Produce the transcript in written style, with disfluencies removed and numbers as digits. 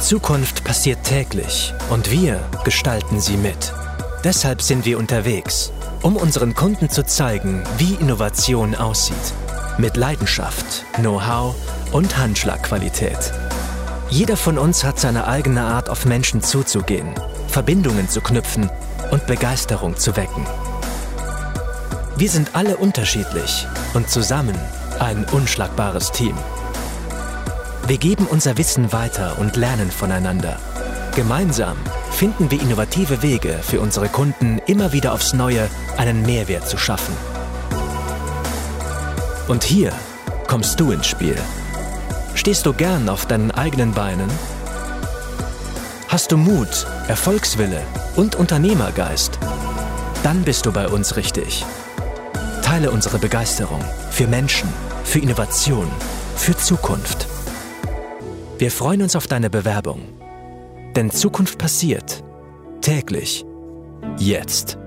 Zukunft passiert täglich und wir gestalten sie mit. Deshalb sind wir unterwegs, um unseren Kunden zu zeigen, wie Innovation aussieht. Mit Leidenschaft, Know-how und Handschlagqualität. Jeder von uns hat seine eigene Art, auf Menschen zuzugehen, Verbindungen zu knüpfen und Begeisterung zu wecken. Wir sind alle unterschiedlich und zusammen ein unschlagbares Team. Wir geben unser Wissen weiter und lernen voneinander. Gemeinsam finden wir innovative Wege für unsere Kunden, immer wieder aufs Neue einen Mehrwert zu schaffen. Und hier kommst du ins Spiel. Stehst du gern auf deinen eigenen Beinen? Hast du Mut, Erfolgswille und Unternehmergeist? Dann bist du bei uns richtig. Teile unsere Begeisterung für Menschen, für Innovation, für Zukunft. Wir freuen uns auf deine Bewerbung. Denn Zukunft passiert täglich, jetzt.